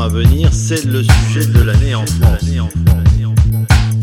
à venir, c'est le sujet de l'année en France.